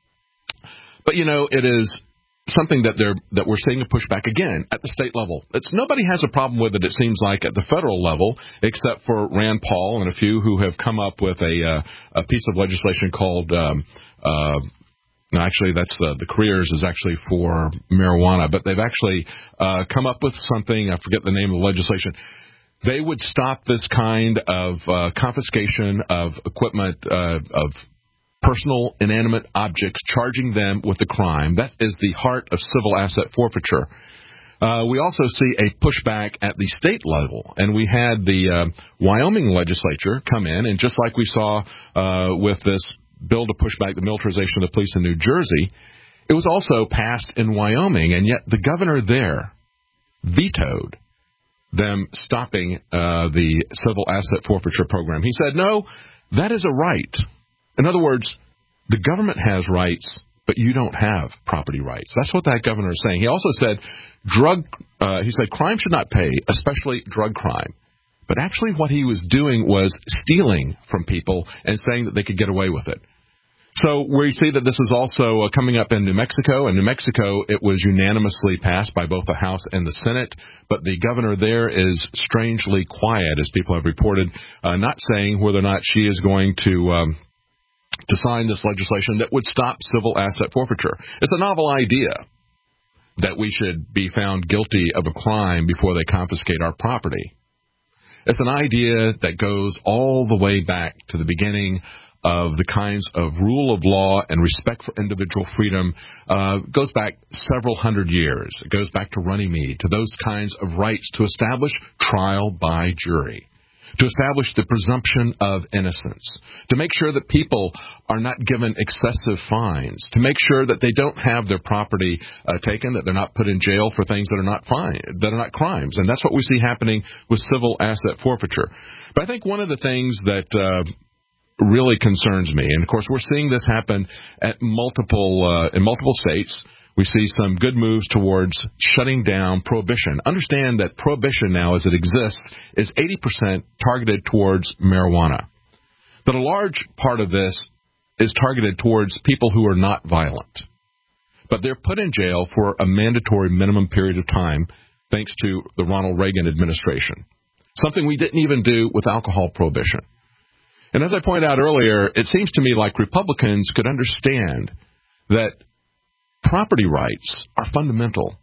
But, you know, it is something that they're that we're seeing a pushback again at the state level. It's nobody has a problem with it, it seems like, at the federal level, except for Rand Paul and a few who have come up with a uh, a piece of legislation called um, uh, actually that's uh, the careers is actually for marijuana, but they've actually uh, come up with something. I forget the name of the legislation. They would stop this kind of uh, confiscation of equipment uh, of personal inanimate objects, charging them with a crime. That is the heart of civil asset forfeiture. Uh, we also see a pushback at the state level, and we had the uh, Wyoming legislature come in, and just like we saw uh, with this bill to push back the militarization of the police in New Jersey, it was also passed in Wyoming, and yet the governor there vetoed them stopping uh, the civil asset forfeiture program. He said, no, that is a right. In other words, the government has rights, but you don't have property rights. That's what that governor is saying. He also said, drug. Uh, he said crime should not pay, especially drug crime. But actually what he was doing was stealing from people and saying that they could get away with it. So we see that this is also uh, coming up in New Mexico. In New Mexico, it was unanimously passed by both the House and the Senate, but the governor there is strangely quiet, as people have reported, uh, not saying whether or not she is going to um, to sign this legislation that would stop civil asset forfeiture. It's a novel idea that we should be found guilty of a crime before they confiscate our property. It's an idea that goes all the way back to the beginning of the kinds of rule of law and respect for individual freedom. Uh, goes back several hundred years. It goes back to Runnymede, to those kinds of rights to establish trial by jury, to establish the presumption of innocence, to make sure that people are not given excessive fines, to make sure that they don't have their property uh, taken, that they're not put in jail for things that are not fine, that are not crimes. And that's what we see happening with civil asset forfeiture. But I think one of the things that uh, really concerns me, and of course we're seeing this happen at multiple uh, in multiple states. We see some good moves towards shutting down prohibition. Understand that prohibition now, as it exists, is eighty percent targeted towards marijuana. But a large part of this is targeted towards people who are not violent. But they're put in jail for a mandatory minimum period of time, thanks to the Ronald Reagan administration. Something we didn't even do with alcohol prohibition. And as I pointed out earlier, it seems to me like Republicans could understand that property rights are fundamental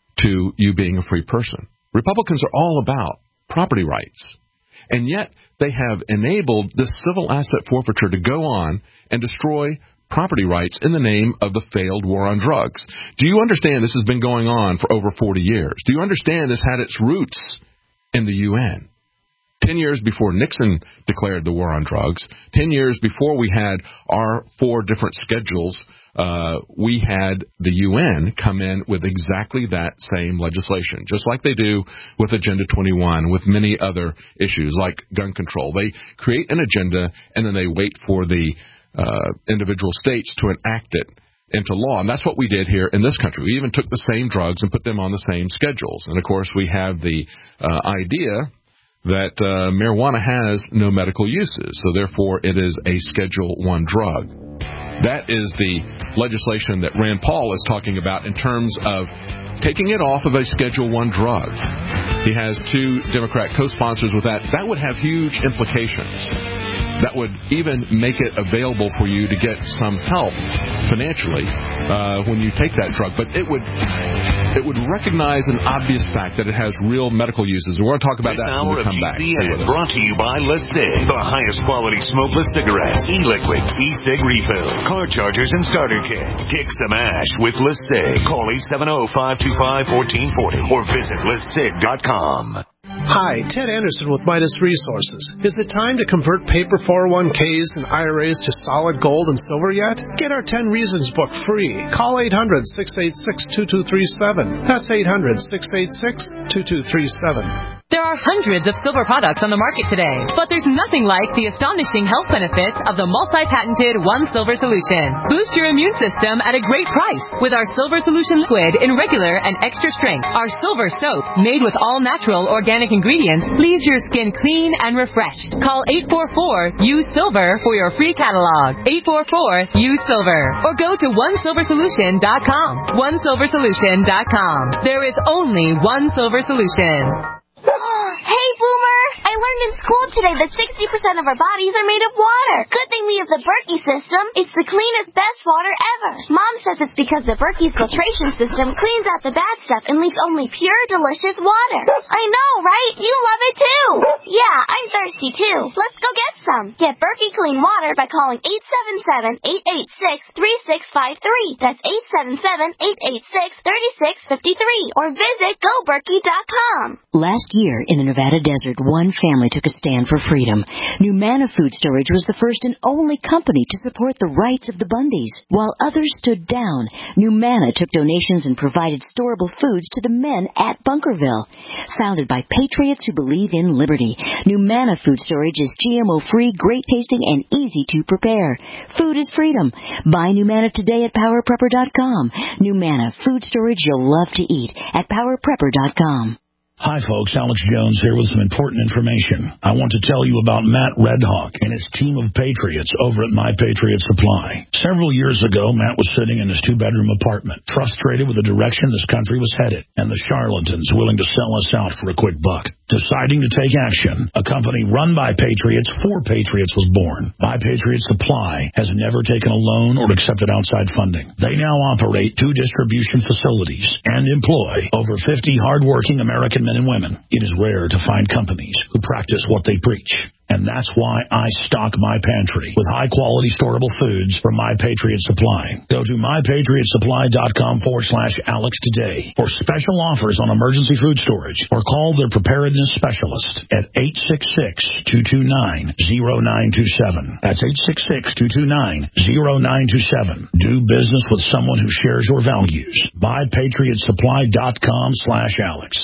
to you being a free person. Republicans are all about property rights. And yet they have enabled this civil asset forfeiture to go on and destroy property rights in the name of the failed war on drugs. Do you understand this has been going on for over forty years? Do you understand this had its roots in the U N? Ten years before Nixon declared the war on drugs, ten years before we had our four different schedules, uh, we had the U N come in with exactly that same legislation, just like they do with Agenda twenty-one, with many other issues like gun control. They create an agenda, and then they wait for the uh, individual states to enact it into law. And that's what we did here in this country. We even took the same drugs and put them on the same schedules. And, of course, we have the uh, idea that uh, marijuana has no medical uses, so therefore it is a Schedule one drug. That is the legislation that Rand Paul is talking about in terms of taking it off of a Schedule one drug. He has two Democrat co-sponsors with that. That would have huge implications. That would even make it available for you to get some help financially uh, when you take that drug. But it would it would recognize an obvious fact that it has real medical uses. We're going to talk about this that when we come back. This hour of G C N brought to you by Lastig, the highest quality smokeless cigarettes, e-liquids, e-cig refills, car chargers, and starter kits. Kick some ash with Lastig. Call eight seven zero, five two five, one four four zero or visit lastig dot com. Hi, Ted Anderson with Midas Resources. Is it time to convert paper four oh one k's and I R As to solid gold and silver yet? Get our ten Reasons book free. Call eight hundred, six eight six, two two three seven. That's eight hundred, six eight six, two two three seven. There are hundreds of silver products on the market today, but there's nothing like the astonishing health benefits of the multi-patented One Silver Solution. Boost your immune system at a great price with our Silver Solution liquid in regular and extra strength. Our silver soap, made with all natural organic ingredients, leaves your skin clean and refreshed. Call eight four four, U S I L V E R for your free catalog. eight four four, U S I L V E R. Or go to one silver solution dot com. one silver solution dot com. There is only one Silver Solution. Hey, Boomer! I learned in school today that sixty percent of our bodies are made of water. Good thing we have the Berkey system. It's the cleanest, best water ever. Mom says it's because the Berkey filtration system cleans out the bad stuff and leaves only pure, delicious water. I know, right? You love it too. Yeah, I'm thirsty too. Let's go get some. Get Berkey clean water by calling eight seven seven, eight eight six, three six five three. That's eight seven seven, eight eight six, three six five three. Or visit go berkey dot com. Last year in the Nevada desert, one family took a stand for freedom. Numanna Food Storage was the first and only company to support the rights of the Bundys. While others stood down, Numanna took donations and provided storable foods to the men at Bunkerville. Founded by patriots who believe in liberty, Numanna Food Storage is G M O-free, great tasting, and easy to prepare. Food is freedom. Buy Numanna today at power prepper dot com. Numanna Food Storage you'll love to eat at power prepper dot com. Hi, folks. Alex Jones here with some important information. I want to tell you about Matt Redhawk and his team of patriots over at My Patriot Supply. Several years ago, Matt was sitting in his two-bedroom apartment, frustrated with the direction this country was headed and the charlatans willing to sell us out for a quick buck. Deciding to take action, a company run by patriots for patriots was born. My Patriot Supply has never taken a loan or accepted outside funding. They now operate two distribution facilities and employ over fifty hardworking American men and women. It is rare to find companies who practice what they preach. And that's why I stock my pantry with high-quality storable foods from My Patriot Supply. Go to my patriot supply dot com forward slash Alex today for special offers on emergency food storage, or call their preparedness specialist at eight six six, two two nine, zero nine two seven. That's eight six six, two two nine, zero nine two seven. Do business with someone who shares your values. my patriot supply dot com slash Alex.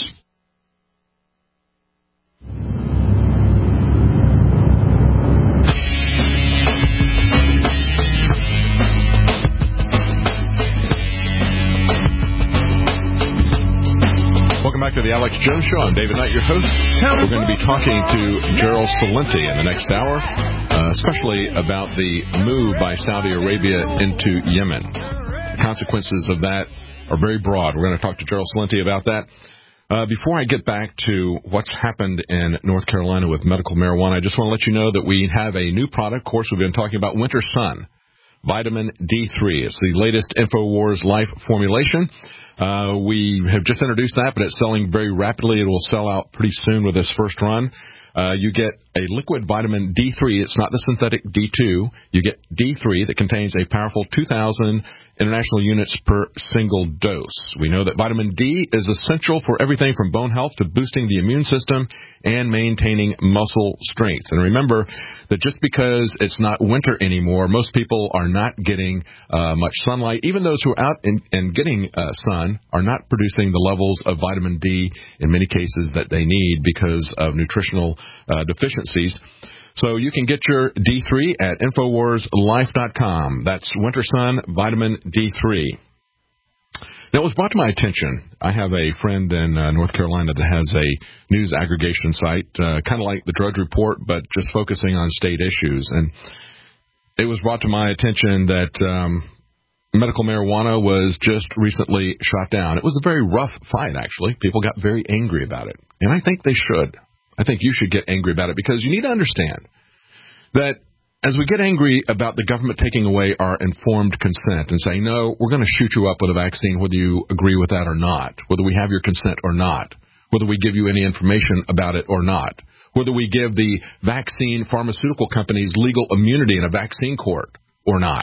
Alex Jones Show. I'm David Knight, your host. We're going to be talking to Gerald Celente in the next hour, uh, especially about the move by Saudi Arabia into Yemen. The consequences of that are very broad. We're going to talk to Gerald Celente about that. Uh, before I get back to what's happened in North Carolina with medical marijuana, I just want to let you know that we have a new product. Of course, we've been talking about Winter Sun, Vitamin D three. It's the latest InfoWars Life formulation. Uh, we have just introduced that, but it's selling very rapidly. It will sell out pretty soon with this first run. Uh, you get a liquid vitamin D three. It's not the synthetic D two. You get D three that contains a powerful two thousand international units per single dose. We know that vitamin D is essential for everything from bone health to boosting the immune system and maintaining muscle strength. And remember that just because it's not winter anymore, most people are not getting uh, much sunlight. Even those who are out and, and getting uh, sun are not producing the levels of vitamin D in many cases that they need because of nutritional uh, deficiencies. So you can get your D three at Infowars Life dot com. That's Winter Sun Vitamin D three. Now, it was brought to my attention. I have a friend in uh, North Carolina that has a news aggregation site, uh, kind of like the Drudge Report, but just focusing on state issues. And it was brought to my attention that um, medical marijuana was just recently shot down. It was a very rough fight, actually. People got very angry about it. And I think they should. I think you should get angry about it because you need to understand that as we get angry about the government taking away our informed consent and saying, no, we're going to shoot you up with a vaccine whether you agree with that or not, whether we have your consent or not, whether we give you any information about it or not, whether we give the vaccine pharmaceutical companies legal immunity in a vaccine court or not.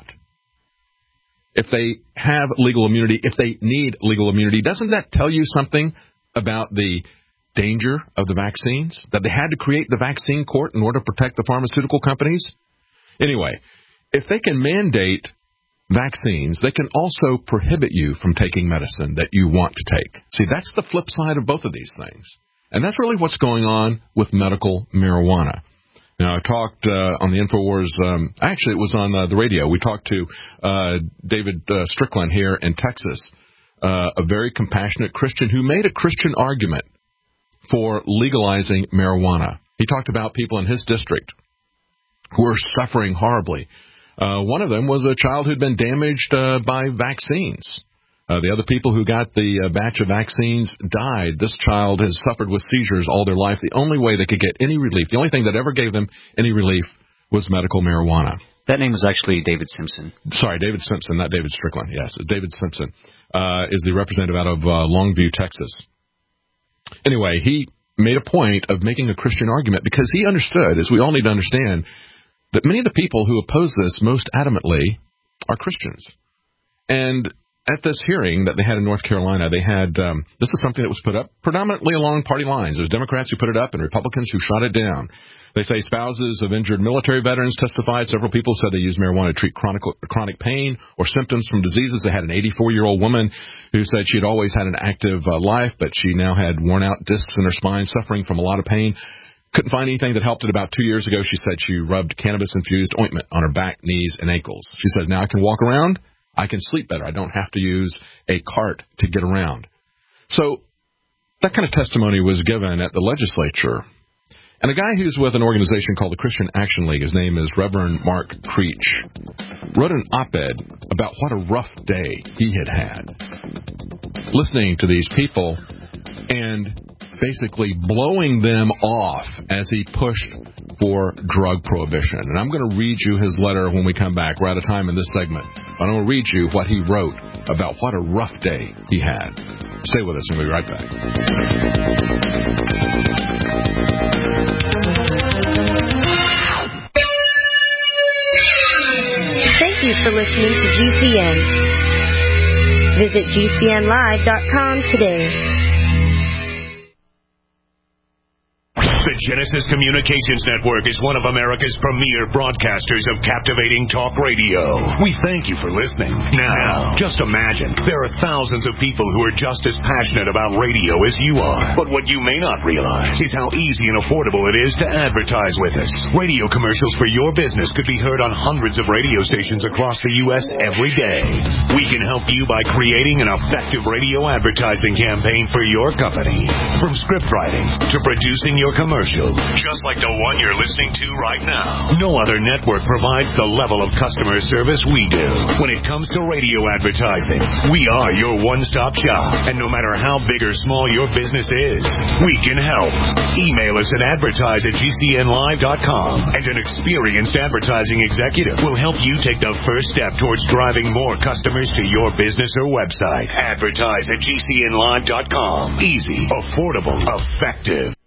If they have legal immunity, if they need legal immunity, doesn't that tell you something about the danger of the vaccines, that they had to create the vaccine court in order to protect the pharmaceutical companies? Anyway, if they can mandate vaccines, they can also prohibit you from taking medicine that you want to take. See, that's the flip side of both of these things. And that's really what's going on with medical marijuana. Now, I talked uh, on the InfoWars, um, actually it was on uh, the radio. We talked to uh, David uh, Strickland here in Texas, uh, a very compassionate Christian who made a Christian argument for legalizing marijuana. He talked about people in his district who are suffering horribly. Uh, one of them was a child who'd been damaged uh, by vaccines. Uh, the other people who got the uh, batch of vaccines died. This child has suffered with seizures all their life. The only way they could get any relief, the only thing that ever gave them any relief was medical marijuana. That name was actually David Simpson. Sorry, David Simpson, not David Strickland. Yes, David Simpson uh, is the representative out of uh, Longview, Texas. Anyway, he made a point of making a Christian argument because he understood, as we all need to understand, that many of the people who oppose this most adamantly are Christians. And at this hearing that they had in North Carolina, they had, um, this is something that was put up predominantly along party lines. There's Democrats who put it up and Republicans who shot it down. They say spouses of injured military veterans testified. Several people said they used marijuana to treat chronic, chronic pain or symptoms from diseases. They had an eighty-four-year-old woman who said she had always had an active uh, life, but she now had worn-out discs in her spine, suffering from a lot of pain. Couldn't find anything that helped it. About two years ago, she said she rubbed cannabis-infused ointment on her back, knees, and ankles. She says, now I can walk around. I can sleep better. I don't have to use a cart to get around. So that kind of testimony was given at the legislature. And a guy who's with an organization called the Christian Action League, his name is Reverend Mark Creech, wrote an op-ed about what a rough day he had had, listening to these people and basically blowing them off as he pushed for drug prohibition. And I'm going to read you his letter when we come back. We're out of time in this segment. I'm going to read you what he wrote about what a rough day he had. Stay with us and we'll be right back. Thank you for listening to G C N. Visit G C N live dot com today. The The Genesis Communications Network is one of America's premier broadcasters of captivating talk radio. We thank you for listening. Now, just imagine, there are thousands of people who are just as passionate about radio as you are. But what you may not realize is how easy and affordable it is to advertise with us. Radio commercials for your business could be heard on hundreds of radio stations across the U S every day. We can help you by creating an effective radio advertising campaign for your company. From script writing to producing your commercial, just like the one you're listening to right now. No other network provides the level of customer service we do. When it comes to radio advertising, we are your one-stop shop. And no matter how big or small your business is, we can help. Email us at advertise at G C N live dot com, and an experienced advertising executive will help you take the first step towards driving more customers to your business or website. Advertise at G C N live dot com. Easy, affordable, effective.